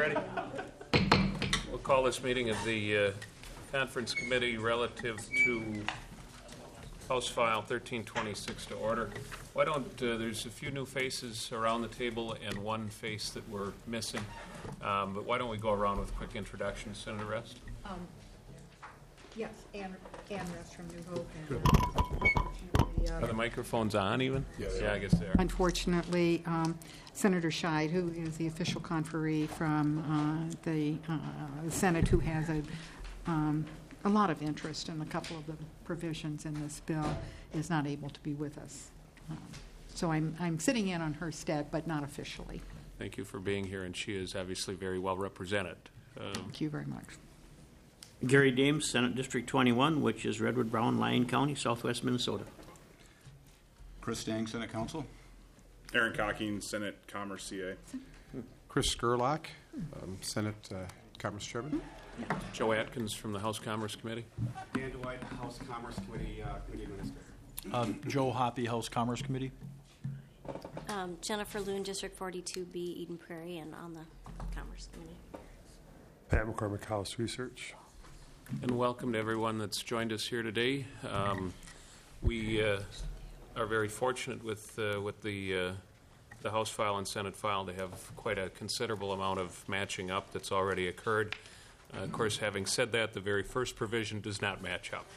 righty. We'll call this meeting of the Conference Committee relative to House File 1326 to order. Why don't, there's a few new faces around the table and one face that we're missing, but why don't we go around with quick introductions. Senator Rest? Yes, Ann Rest from New Hope. Are the microphones on even? Yeah, I guess they are. Unfortunately, Senator Scheid, who is the official conferee from the Senate, who has a lot of interest in a couple of the provisions in this bill, is not able to be with us. So I'm sitting in on her stead, but not officially. Thank you for being here, and she is obviously very well represented. Thank you very much. Gary Dames, Senate District 21, which is Redwood, Brown, Lyon County, Southwest Minnesota. Chris Stang, Senate Counsel. Aaron Cocking, Senate Commerce CA. Chris Gerlach, Senate Commerce Chairman. Joe Atkins from the House Commerce Committee. Dan Dwight, House Commerce Committee, Committee Administrator. Joe Hoppy, House Commerce Committee. Jennifer Loon, District 42B, Eden Prairie, and on the Commerce Committee. Pat McCormick, House Research. And welcome to everyone that's joined us here today. We are very fortunate with the House file and Senate file to have quite a considerable amount of matching up that's already occurred. Of course, having said that, the very first provision does not match up.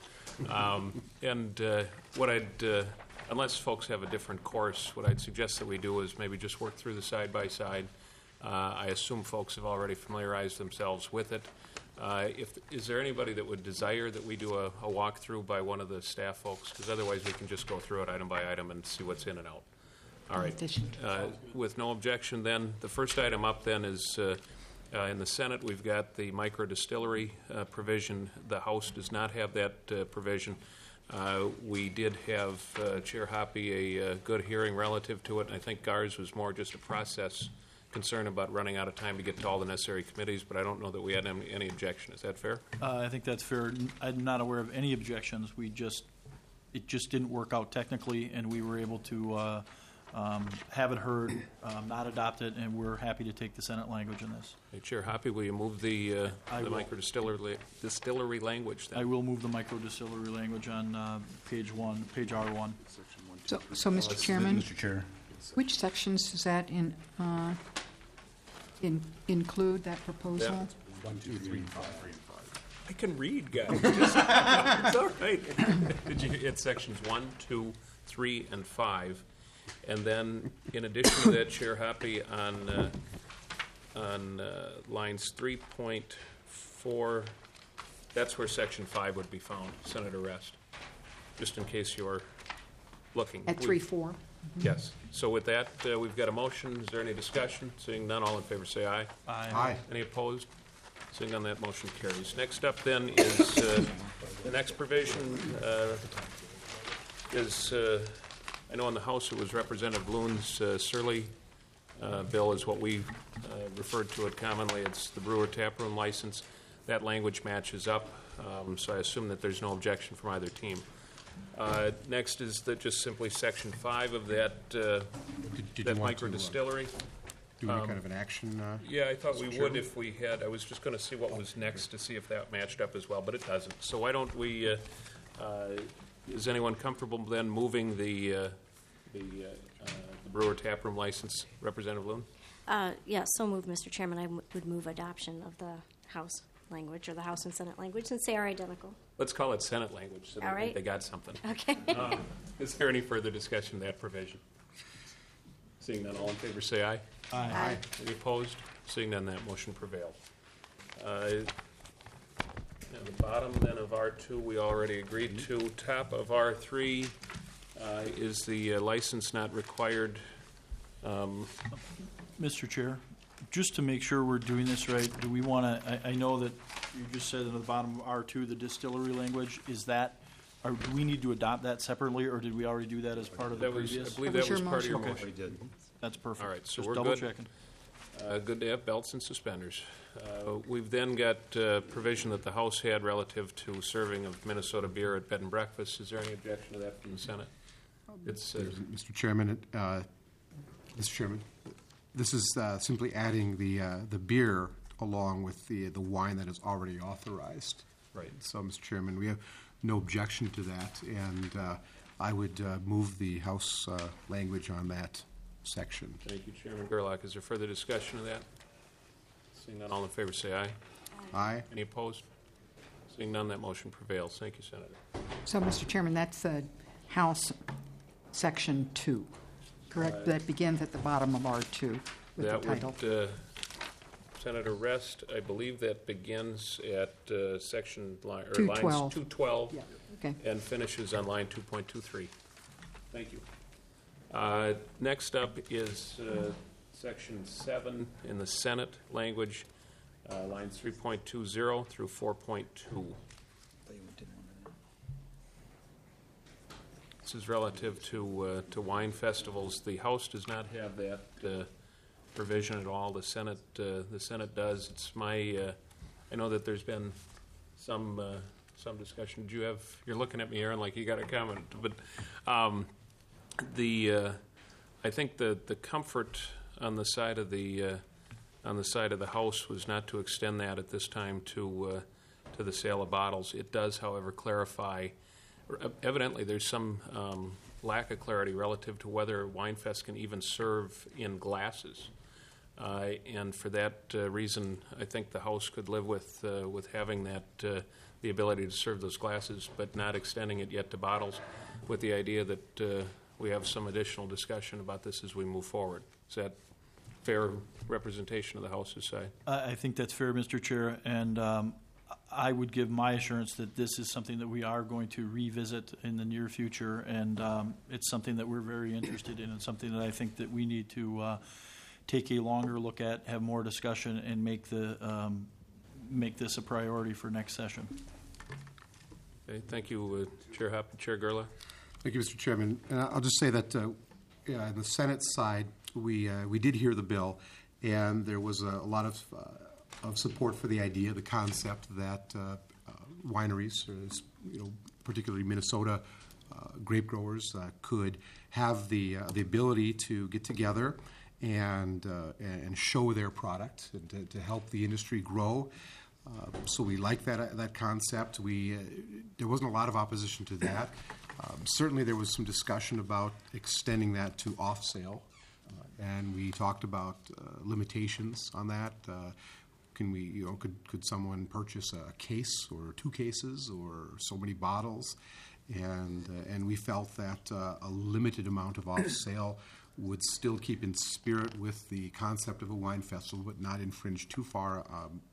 What I'd, unless folks have a different course, what I'd suggest that we do is maybe just work through the side by side. I assume folks have already familiarized themselves with it. Is there anybody that would desire that we do a walkthrough by one of the staff folks? Because otherwise we can just go through it item by item and see what's in and out. All right. With no objection then, the first item up then is in the Senate we've got the microdistillery provision. The House does not have that provision. We did have Chair Hoppy a good hearing relative to it, and I think Gar's was more just a process concern about running out of time to get to all the necessary committees, but I don't know that we had any objection. Is that fair? I think that's fair. I'm not aware of any objections. It just didn't work out technically, and we were able to have it heard, not adopt it, and we're happy to take the Senate language in this. Hey, Chair Hoppy, will you move the microdistillery language then? I will move the microdistillery language on page R1. So Mr. Chairman, Mr. Chair. which sections does that include, that proposal? Yeah. 1, 2, 3, and 5. I can read, guys. It's all right. It's sections 1, 2, 3, and 5. And then, in addition to that, Chair Hoppy, on lines 3.4, that's where section 5 would be found, Senator Rest, just in case you're looking. At 3.4? Yes. So with that, we've got a motion. Is there any discussion? Seeing none, all in favor say aye. Aye. Any opposed? Seeing none, that motion carries. Next up then is the next provision is, I know in the House it was Representative Loon's Surly bill is what we referred to it commonly. It's the brewer taproom license. That language matches up, so I assume that there's no objection from either team. Next is just simply section 5 of that that microdistillery. Do any kind of an action? Yeah, I thought we Mr. would Chairman? if we had. I was just going to see what was next to see if that matched up as well, but it doesn't. So why don't we? Is anyone comfortable then moving the brewer taproom license, Representative Loon? Yes, so moved, Mr. Chairman. I would move adoption of the House language or the House and Senate language since they are identical. Let's call it Senate language so All right. they got something. Okay. Is there any further discussion of that provision? Seeing none, all in favor say aye. Aye. Any opposed? Seeing none, that motion prevailed. At the bottom then of R2 we already agreed to. Top of R3 is the license not required. Mr. Chair, just to make sure we're doing this right, do we want to, I know that you just said at the bottom of R2, the distillery language, is that, or do we need to adopt that separately, or did we already do that as part of the previous? I believe That that was was your part of your motion. motion. That's perfect. All right, so just we're double good. checking. Good to have belts and suspenders. We've then got provision that the House had relative to serving of Minnesota beer at bed and breakfast. Is there any objection to that from the Senate? It's Mr. Chairman, Mr. Chairman, This is simply adding the beer along with the wine that is already authorized. Right. So, Mr. Chairman, we have no objection to that, and I would move the House language on that section. Thank you, Chairman Gerlach. Is there further discussion of that? Seeing none, all in favor say aye. Aye. Any opposed? Seeing none, that motion prevails. Thank you, Senator. So, Mr. Chairman, that's House Section 2, correct? That begins at the bottom of R2 with the That title. would, Senator Rest, I believe that begins at section lines 212. 212 Yeah, okay. and finishes on line 2.23. Thank you. Next up is section 7 in the Senate language, lines 3.20 through 4.2. This is relative to wine festivals. The House does not have that provision at all. The Senate does. It's my. I know that there's been some discussion. Do you have? You're looking at me, Aaron, like you got a comment. But I think the comfort on the side of the House was not to extend that at this time to the sale of bottles. It does, however, clarify. Evidently, there's some lack of clarity relative to whether WineFest can even serve in glasses. And for that reason, I think the House could live with having that the ability to serve those glasses, but not extending it yet to bottles, with the idea that we have some additional discussion about this as we move forward. Is that fair representation of the House's side? I think that's fair, Mr. Chair, and I would give my assurance that this is something that we are going to revisit in the near future, and it's something that we're very interested in, and something that I think that we need to take a longer look at, have more discussion, and make this a priority for next session. Okay, thank you, Chair Hopp and Chair Gerlach. Thank you, Mr. Chairman. And I'll just say that on the Senate side, we did hear the bill, and there was a lot of support for the idea, the concept that wineries, particularly Minnesota grape growers, could have the ability to get together and show their product and to help the industry grow. So we like that concept. There wasn't a lot of opposition to that. Certainly, there was some discussion about extending that to off-sale, and we talked about limitations on that. Could someone purchase a case or 2 cases or so many bottles? And we felt that a limited amount of off-sale would still keep in spirit with the concept of a wine festival, but not infringe too far,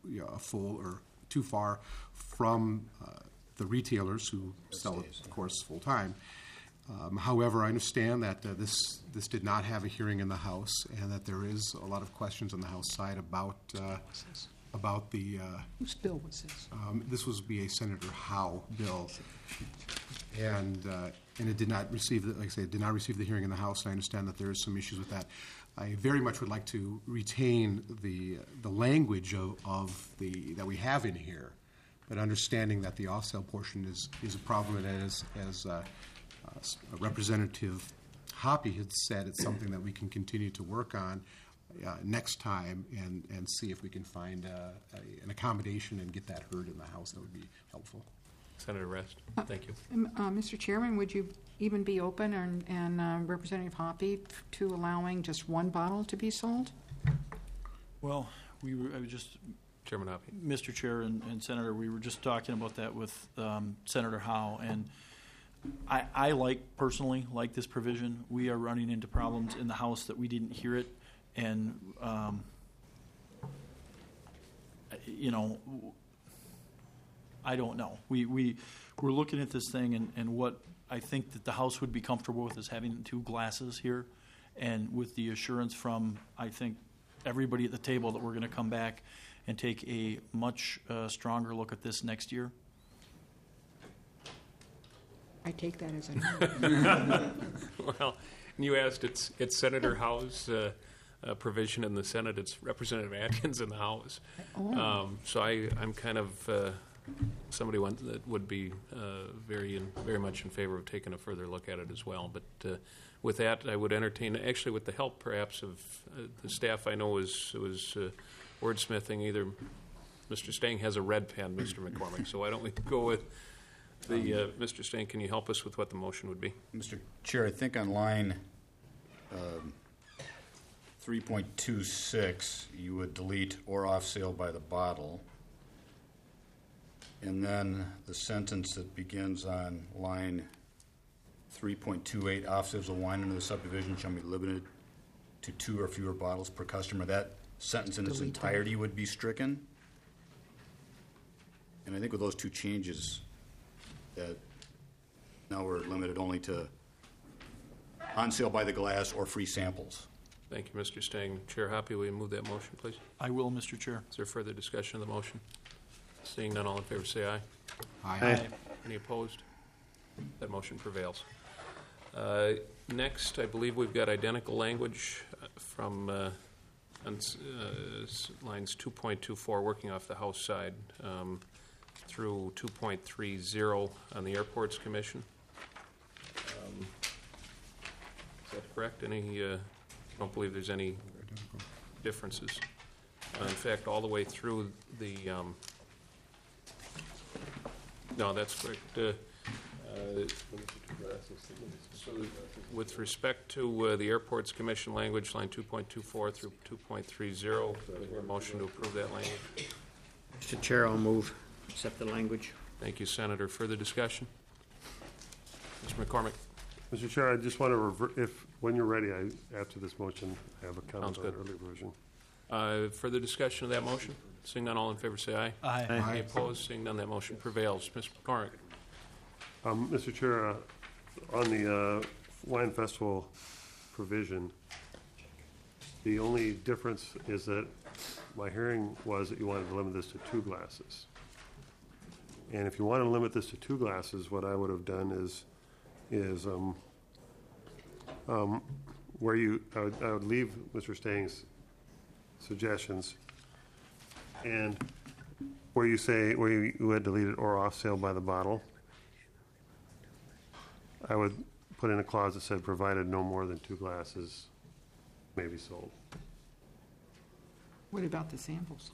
too far from the retailers who sell it, of course, full time. However, I understand that this did not have a hearing in the House, and that there is a lot of questions on the House side about the. Whose bill was this? This was be a Senator Howe bill, and it did not receive the hearing in the House. And I understand that there is some issues with that. I very much would like to retain the language of that we have in here, but understanding that the off-sale portion is a problem, and as Representative Hoppe had said, it's something that we can continue to work on next time and see if we can find an accommodation and get that heard in the House. That would be helpful. Senator Rest, thank you. Mr. Chairman, would you even be open and Representative Hoppe to allowing just 1 bottle to be sold? Well, I was just, Chairman Hoppe. Mr. Chair and Senator, we were just talking about that with Senator Howe, and I personally like this provision. We are running into problems in the House that we didn't hear it, and I don't know. We're looking at this thing, and what I think that the House would be comfortable with is having 2 glasses here, and with the assurance from, I think, everybody at the table that we're going to come back and take a much stronger look at this next year. I take that as a no. Well, you asked, it's Senator Howe's provision in the Senate. It's Representative Atkins in the House. Oh. So I'm kind of somebody that would be very much in favor of taking a further look at it as well. But with that, I would entertain, actually with the help perhaps of the staff I know was wordsmithing. Either Mr. Stang has a red pen, Mr. McCormick, so why don't we go with the, Mr. Stang, can you help us with what the motion would be? Mr. Chair, I think on line 3.26, you would delete "or off sale by the bottle." And then the sentence that begins on line 3.28, off sales of wine under the subdivision shall be limited to 2 or fewer bottles per customer. That sentence in its Delete that. entirety would be stricken. And I think with those two changes, that now we're limited only to on sale by the glass or free samples. Thank you, Mr. Stang. Chair Hoppy, will you move that motion, please? I will, Mr. Chair. Is there further discussion of the motion? Seeing none, all in favor say aye. Aye. Any opposed? That motion prevails. Next, I believe we've got identical language from lines 2.24, working off the House side, through 2.30 on the Airports Commission. Is that correct? I don't believe there's any differences. In fact, all the way through the, no, that's correct. So with respect to the Airports Commission language, line 2.24 through 2.30, is there a motion to approve that language? Mr. Chair, I'll move. Accept the language. Thank you, Senator. Further discussion? Mr. McCormick? Mr. Chair, I just want to revert, when you're ready, after this motion, I have a comment Sounds on the good. earlier version. Further discussion of that motion? Seeing none, all in favor say aye. Aye. Any opposed? Seeing none, that motion prevails. Mr. McCormick? Mr. Chair, on the wine festival provision, the only difference is that my hearing was that you wanted to limit this to 2 glasses. And if you want to limit this to 2 glasses, what I would have done is where I would leave Mr. Stang's suggestions, and where you had deleted "or off sale by the bottle," I would put in a clause that said, provided no more than 2 glasses may be sold. What about the samples?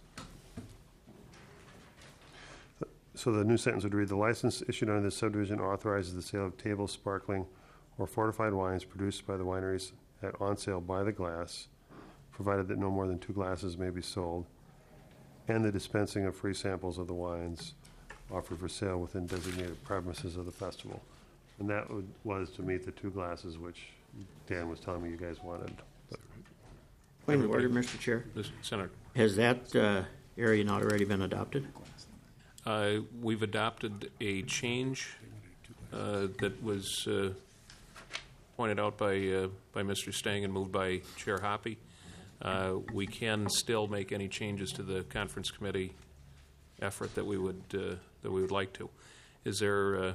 So the new sentence would read, the license issued under this subdivision authorizes the sale of table, sparkling, or fortified wines produced by the wineries on sale by the glass, provided that no more than 2 glasses may be sold, and the dispensing of free samples of the wines offered for sale within designated premises of the festival. And that was to meet the 2 glasses, which Dan was telling me you guys wanted. Point of order, Mr. Chair. Senator? Has that area not already been adopted? We've adopted a change that was pointed out by Mr. Stang and moved by Chair Hoppy. We can still make any changes to the conference committee effort that we would like to. Is there?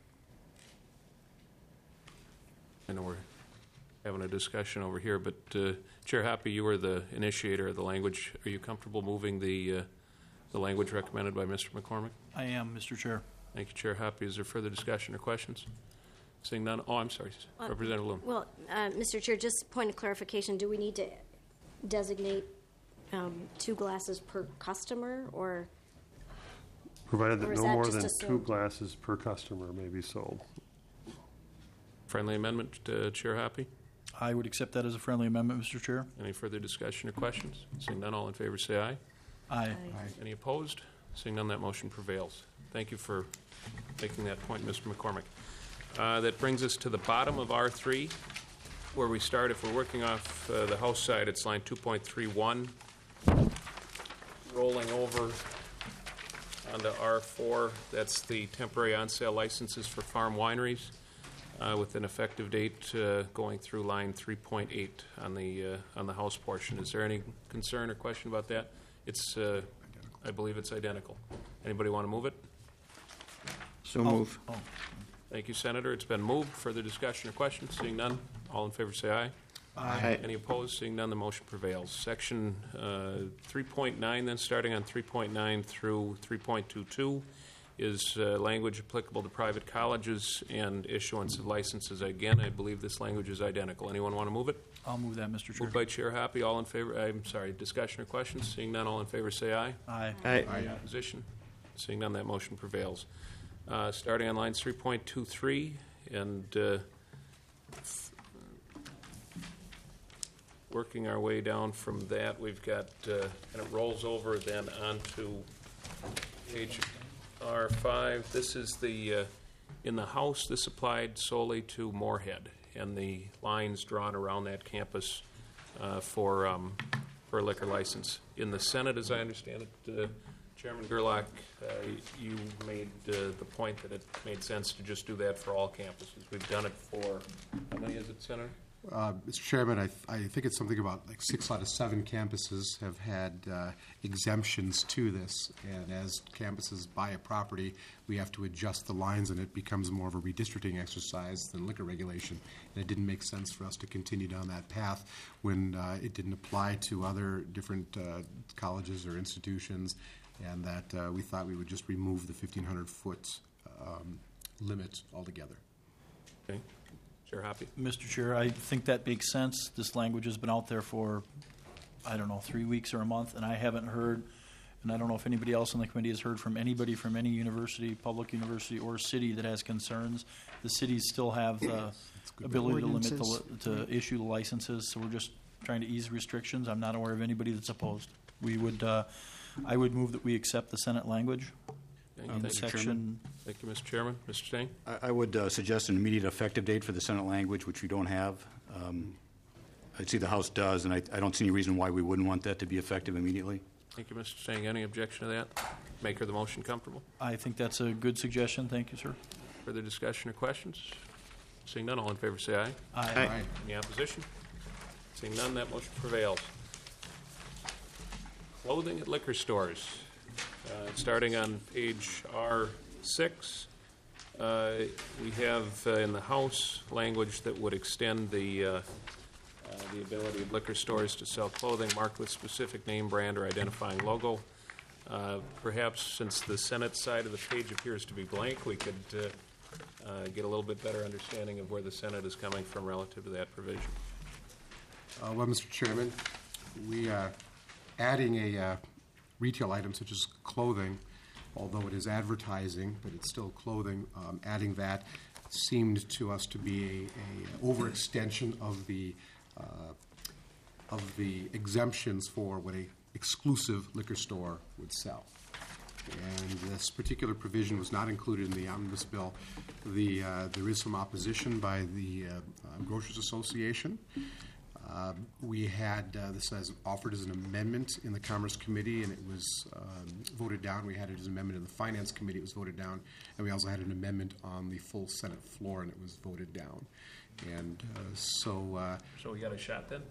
I know we're having a discussion over here, but Chair Hoppy, you were the initiator of the language. Are you comfortable moving the language recommended by Mr. McCormick? I am, Mr. Chair. Thank you, Chair Hoppy. Is there further discussion or questions? Seeing none. Oh, I'm sorry, Representative Loom. Well, Mr. Chair, just point of clarification, do we need to designate 2 glasses per customer, or? Provided that Or is no that more just than assumed? 2 glasses per customer may be sold. Friendly amendment, Chair Hoppy? I would accept that as a friendly amendment, Mr. Chair. Any further discussion or questions? Seeing none, all in favor say aye. Aye. Any opposed? Seeing none, that motion prevails. Thank you for making that point, Mr. McCormick. That brings us to the bottom of R3, where we start. If we're working off the House side, it's line 2.31. Rolling over onto R4, that's the temporary on-sale licenses for farm wineries, with an effective date going through line 3.8 on the House portion. Is there any concern or question about that? It's, I believe it's identical. Anybody want to move it? So move. Thank you, Senator. It's been moved. Further discussion or questions? Seeing none, all in favor say aye. Aye. Any opposed? Seeing none, the motion prevails. Section 3.9, then, starting on 3.9 through 3.22, is language applicable to private colleges and issuance of licenses. Again, I believe this language is identical. Anyone want to move it? I'll move that, Mr. Chair. Moved by Chair Hoppy. All in favor? I'm sorry, discussion or questions? Seeing none, all in favor say aye. Aye. Aye. Any opposition? Seeing none, that motion prevails. Starting on lines 3.23 and working our way down from that, we've got, and it rolls over then onto page R5. This is the, in the House, this applied solely to Moorhead and the lines drawn around that campus for a liquor license. In the Senate, as I understand it, Chairman Gerlach, you made the point that it made sense to just do that for all campuses. We've done it for, how many is it, Senator? Mr. Chairman, I think it's something about like 6 out of 7 campuses have had exemptions to this. And as campuses buy a property, we have to adjust the lines, and it becomes more of a redistricting exercise than liquor regulation. And it didn't make sense for us to continue down that path when it didn't apply to other different colleges or institutions, and that we thought we would just remove the 1,500-foot limit altogether. Okay. Chair Hoppy. Mr. Chair, I think that makes sense. This language has been out there for, 3 weeks or a month, and I haven't heard, and I don't know if anybody else on the committee has heard from anybody from any university, public university or city that has concerns. The cities still have the ability to limit to issue the licenses, so we're just trying to ease restrictions. I'm not aware of anybody that's opposed. I would move that we accept the Senate language. Thank you, Section. Thank you, Mr. Chairman. Mr. Stain? I would suggest an immediate effective date for the Senate language, which we don't have. I see the House does, and I don't see any reason why we wouldn't want that to be effective immediately. Thank you, Mr. Stain. Any objection to that? Maker of the motion comfortable? I think that's a good suggestion. Thank you, sir. Further discussion or questions? Seeing none, all in favor say aye. Aye. Any opposition? Seeing none, that motion prevails. Clothing at liquor stores. Starting on page R6, we have in the House language that would extend the ability of liquor stores to sell clothing marked with specific name, brand, or identifying logo. Perhaps since the Senate side of the page appears to be blank, we could get a little bit better understanding of where the Senate is coming from relative to that provision. Well, Mr. Chairman, we are adding a retail item such as clothing, although it is advertising, but it's still clothing. Adding that seemed to us to be a overextension of the exemptions for what a exclusive liquor store would sell. And this particular provision was not included in the omnibus bill. There is some opposition by the Grocers Association. We had this as offered as an amendment in the Commerce Committee, and it was voted down. We had it as an amendment in the Finance Committee. It was voted down. And we also had an amendment on the full Senate floor, and it was voted down. And so we got a shot then?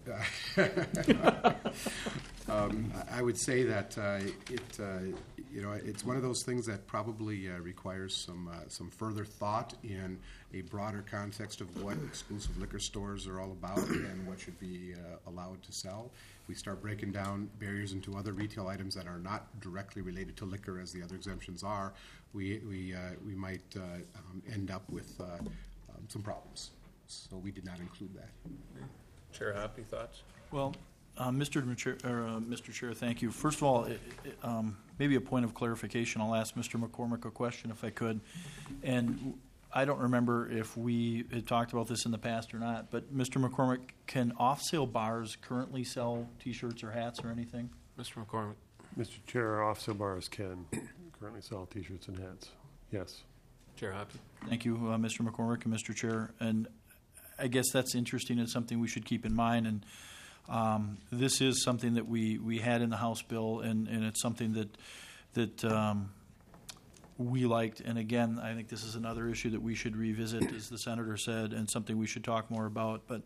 I would say that it's one of those things that probably requires some further thought in a broader context of what exclusive liquor stores are all about and what should be allowed to sell. We start breaking down barriers into other retail items that are not directly related to liquor, as the other exemptions are. We might end up with some problems. So we did not include that. Chair Hoppy, thoughts? Well, Mr. Chair, thank you. First of all, maybe a point of clarification. I'll ask Mr. McCormick a question if I could. And I don't remember if we had talked about this in the past or not, but Mr. McCormick, can off-sale bars currently sell T-shirts or hats or anything? Mr. McCormick. Mr. Chair, off-sale bars can currently sell T-shirts and hats. Yes. Chair Hoppy. Thank you, Mr. McCormick and Mr. Chair. And I guess that's interesting and something we should keep in mind. And this is something that we had in the House bill, and it's something that we liked. And again, I think this is another issue that we should revisit, as the Senator said, and something we should talk more about. But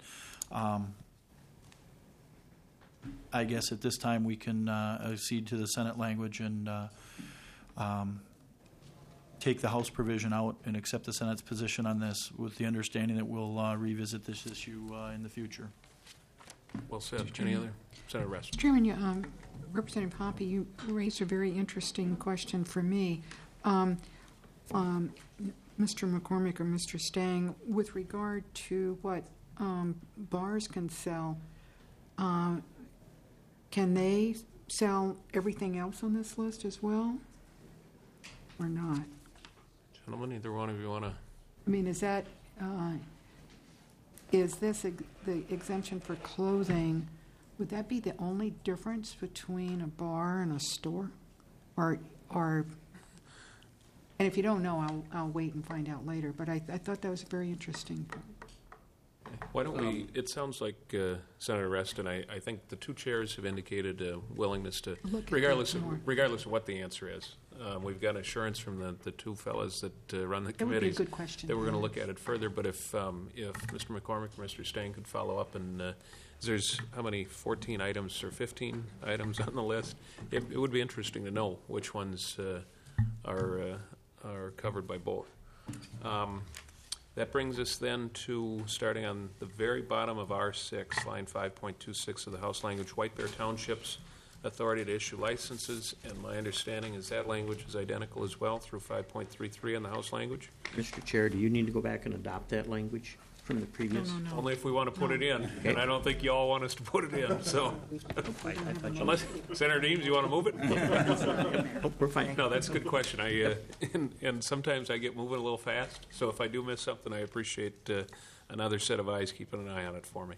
I guess at this time we can accede to the Senate language and take the House provision out and accept the Senate's position on this, with the understanding that we'll revisit this issue in the future. Well said. Any other? Senator Rest. Chairman, Representative Hoppe, you raised a very interesting question for me. Mr. McCormick or Mr. Stang, with regard to what bars can sell, can they sell everything else on this list as well, or not? Gentlemen, either one of you want to? I mean, is that, is this the exemption for clothing, would that be the only difference between a bar and a store? Or, and if you don't know, I'll wait and find out later, but I thought that was very interesting. Why don't we, it sounds like Senator Rest and I think the two chairs have indicated a willingness to, Look at regardless that of, more. regardless of what the answer is. We've got assurance from the two fellows that run the That would be a committees. good question. That we're going to look at it further, but if Mr. McCormick or Mr. Stang could follow up, and there's how many, 14 items or 15 items on the list? It would be interesting to know which ones are covered by both. That brings us then to, starting on the very bottom of R6, line 5.26 of the House language, White Bear Township's authority to issue licenses, and my understanding is that language is identical as well through 5.33 in the House language. Mr. Chair, do you need to go back and adopt that language from the previous? No. Only if we want to put it in, and I don't think you all want us to put it in, so. I thought you- Unless, Senator Deems, you want to move it? Oh, we're fine. No, that's a good question. And sometimes I get moving a little fast, so if I do miss something, I appreciate another set of eyes keeping an eye on it for me.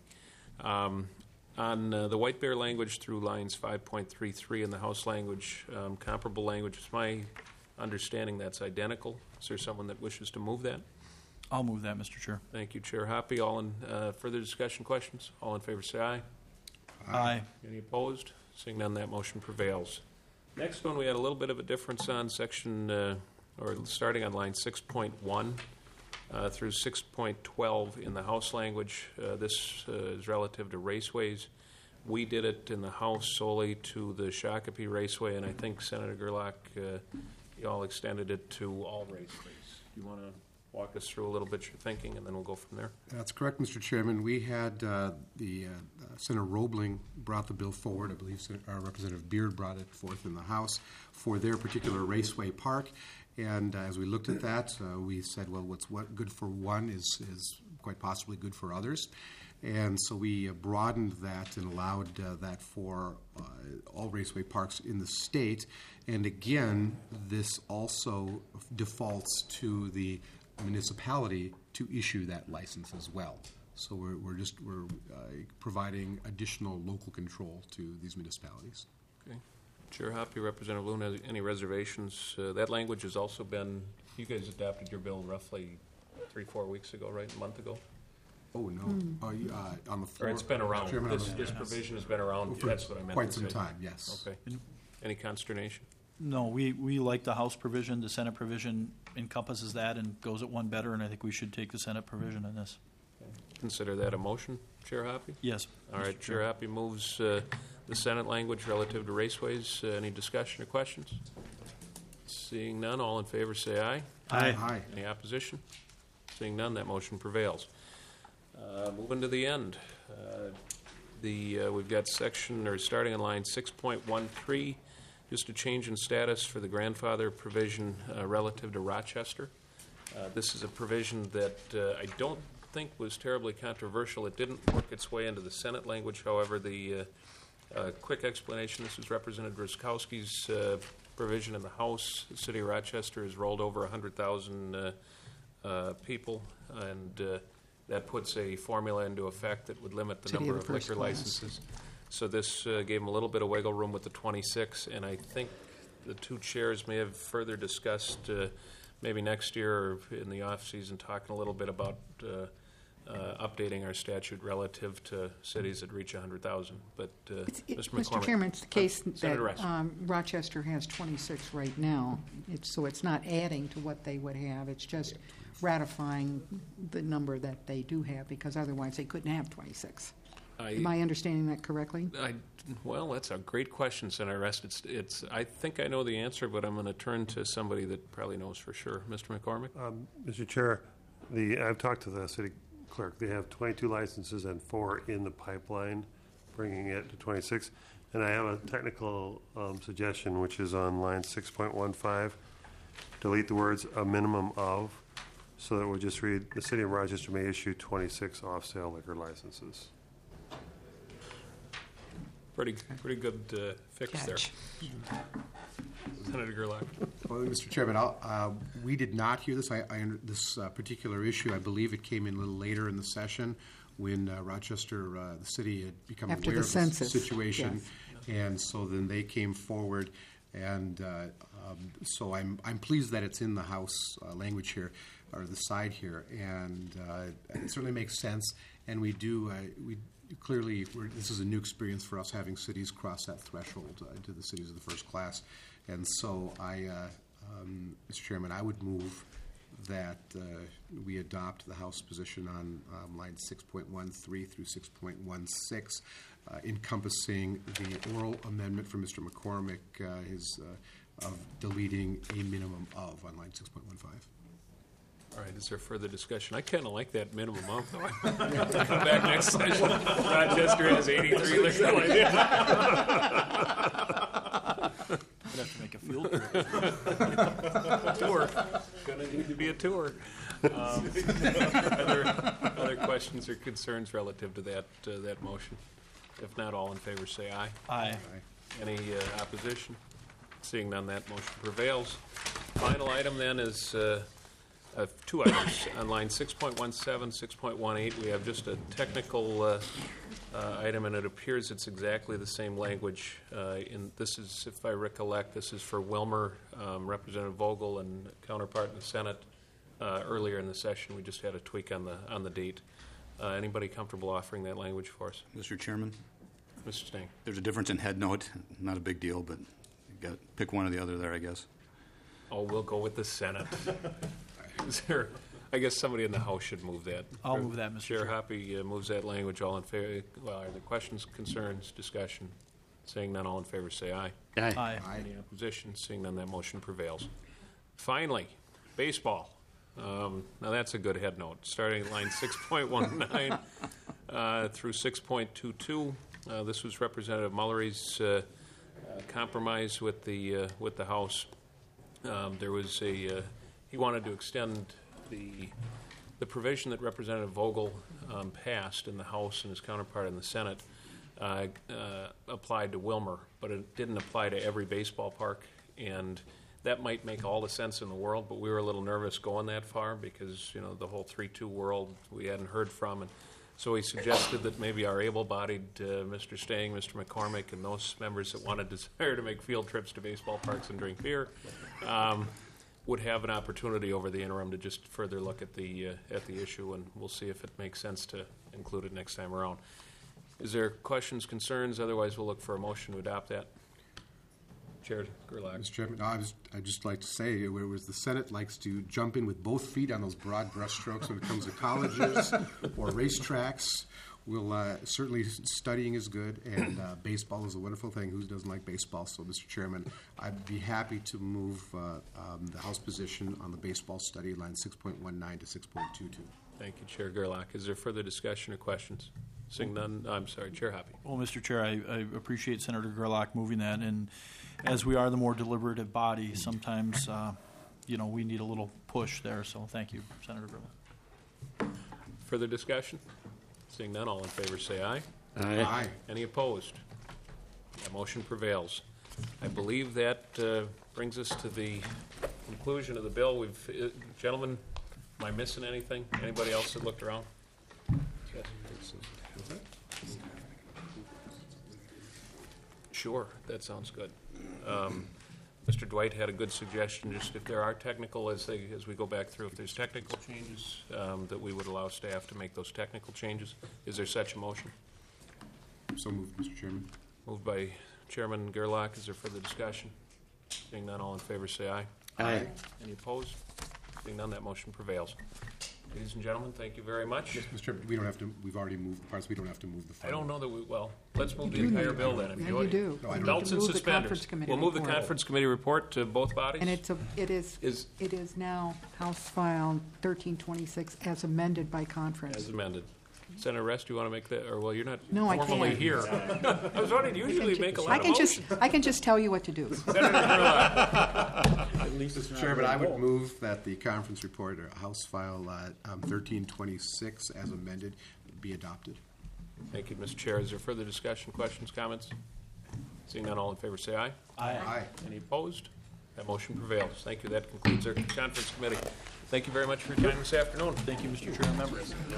On the White Bear language through lines 5.33 in the House language, comparable language, it's my understanding that's identical. Is there someone that wishes to move that? I'll move that, Mr. Chair. Thank you, Chair Hoppe. All in further discussion, questions? All in favor say aye. Aye. Any opposed? Seeing none, that motion prevails. Next one, we had a little bit of a difference on section, or starting on line 6.1 through 6.12 in the House language. This is relative to raceways. We did it in the House solely to the Shakopee Raceway, and I think Senator Gerlach, you all extended it to all raceways. Do you want to walk us through a little bit your thinking, and then we'll go from there? That's correct, Mr. Chairman. We had Senator Roebling brought the bill forward. I believe Representative Beard brought it forth in the House for their particular raceway park. And as we looked at that, we said, well, what's good for one is quite possibly good for others. And so we broadened that and allowed that for all raceway parks in the state. And again, this also defaults to the municipality to issue that license as well. So we're providing additional local control to these municipalities. Okay. Chair Hoppe, Representative Loon, has any reservations? That language has also been, you guys adopted your bill roughly 3-4 weeks ago, right? A month ago? Oh, no. On the floor. Or it's been around. Chairman, This provision has been around. for That's what I meant quite to some say. time, yes. Okay. Any consternation? No, we like the House provision. The Senate provision encompasses that and goes at one better, and I think we should take the Senate provision in this. Consider that a motion, Chair Hoppe? Yes. All right, Mr. Chair Hoppe moves the Senate language relative to raceways. Any discussion or questions? Seeing none, all in favor say aye. Aye. Aye. Any opposition? Seeing none, that motion prevails. Moving to the end. We've got section, or starting in line 6.13, just a change in status for the grandfather provision relative to Rochester. This is a provision that I don't think was terribly controversial. It didn't work its way into the Senate language. However, the quick explanation, this is Representative Ruskowski's provision in the House. The city of Rochester has rolled over 100,000 people, and that puts a formula into effect that would limit the City number of of liquor first class. licenses. So this gave them a little bit of wiggle room with the 26, and I think the two chairs may have further discussed maybe next year or in the off-season, talking a little bit about updating our statute relative to cities that reach 100,000. But Mr. McCormick. Mr. Chairman, it's the case Senator Rest. that Rochester has 26 right now. So it's not adding to what they would have. It's just ratifying the number that they do have, because otherwise they couldn't have 26. Am I understanding that correctly? Well, that's a great question, Senator Rest. I think I know the answer, but I'm going to turn to somebody that probably knows for sure. Mr. McCormick? Mr. Chair, I've talked to the city clerk. They have 22 licenses and 4 in the pipeline bringing it to 26. And I have a technical suggestion, which is on line 6.15. Delete the words "a minimum of," so that we'll just read, "The City of Rochester may issue 26 off-sale liquor licenses." Pretty good fix there. Catch. Senator Gerlach. Well, Mr. Chairman, we did not hear this. This particular issue, I believe it came in a little later in the session when Rochester, the city, had become After aware the of census, the situation. yes. And so then they came forward, and so I'm pleased that it's in the House language here, or the side here, and it certainly makes sense. And we clearly, this is a new experience for us, having cities cross that threshold into the cities of the first class. And so Mr. Chairman, I would move that we adopt the House position on line 6.13 through 6.16, encompassing the oral amendment from Mr. McCormick, of deleting a minimum of on line 6.15. All right, is there further discussion? I kind of like that minimum of, though. Come back next session. Rochester has 83 liquor licenses. I'd have to make a field trip. Tour. Gonna need to be a tour. Are there other questions or concerns relative to that motion? If not, all in favor say aye. Aye. Any opposition? Seeing none, that motion prevails. Final item then is two items. On line 6.17, 6.18, we have just a technical item, and it appears it's exactly the same language. This is, if I recollect, this is for Wilmer, Representative Vogel, and counterpart in the Senate. Earlier in the session, we just had a tweak on the date. Anybody comfortable offering that language for us? Mr. Chairman, Mr. Sting. there's a difference in head note. Not a big deal, but you got to pick one or the other there, I guess. Oh, we'll go with the Senate. Is there, I guess somebody in the House should move that. I'll move that, Mr. Chair Chair. Hoppy moves that language. All in favor? Well, are there questions, concerns, discussion? Seeing none, all in favor say aye. Aye. Any opposition? Seeing none, that motion prevails. Finally, baseball. Now that's a good head note. Starting at line 6.19 through 6.22. This was Representative Mullery's compromise with the House. There was he wanted to extend the provision that Representative Vogel passed in the House and his counterpart in the Senate applied to Wilmer, but it didn't apply to every baseball park. And that might make all the sense in the world, but we were a little nervous going that far because, the whole 3-2 world we hadn't heard from. And so he suggested that maybe our able-bodied Mr. Stang, Mr. McCormick, and those members that wanted desire to make field trips to baseball parks and drink beer would have an opportunity over the interim to just further look at the issue, and we'll see if it makes sense to include it next time around. Is there questions, concerns? Otherwise, we'll look for a motion to adopt that. Chair Gerlach. Mr. Chairman, I'd just like to say, whereas the Senate likes to jump in with both feet on those broad brushstrokes when it comes to colleges or racetracks, we'll certainly studying is good, and baseball is a wonderful thing. Who doesn't like baseball? So, Mr. Chairman, I'd be happy to move the House position on the baseball study, line 6.19 to 6.22. Thank you, Chair Gerlach. Is there further discussion or questions? Seeing none, I'm sorry, Chair Hoppy. Well, Mr. Chair, I appreciate Senator Gerlach moving that, and as we are the more deliberative body, sometimes, we need a little push there, so thank you, Senator Gerlach. Further discussion? Seeing none, all in favor say aye. Aye. Any opposed? That motion prevails. I believe that brings us to the conclusion of the bill. Gentlemen, am I missing anything? Anybody else that looked around? Yes. Sure, that sounds good. Mr. Dwight had a good suggestion, just if there are technical, as we go back through, if there's technical changes, that we would allow staff to make those technical changes. Is there such a motion? So moved, Mr. Chairman. Moved by Chairman Gerlach. Is there further discussion? Seeing none, all in favor say aye. Aye. Any opposed? Seeing none, that motion prevails. Ladies and gentlemen, thank you very much. Yes, Mr. Chairman, we don't have to. We've already moved the parts. We don't have to move the. I don't know that let's move the You do entire need- bill then. If Yeah, you you would. do. No, I don't. Belts and Move the suspenders. conference committee We'll move the report. conference committee report to both bodies. And it is now House File 1326 as amended by conference. As amended. Senator Rest, do you want to make that, or, well, you're not No, I formally can't. here. I was wondering, usually you make a lot of motions. I can just tell you what to do. Senator Gurley. Mr. Chairman, I would move that the conference report, or House File 1326, as amended, be adopted. Thank you, Mr. Chair. Is there further discussion, questions, comments? Seeing none, all in favor say aye. Aye. Any opposed? That motion prevails. Thank you. That concludes our conference committee. Thank you very much for your time this afternoon. Thank you, Mr. Chair and members.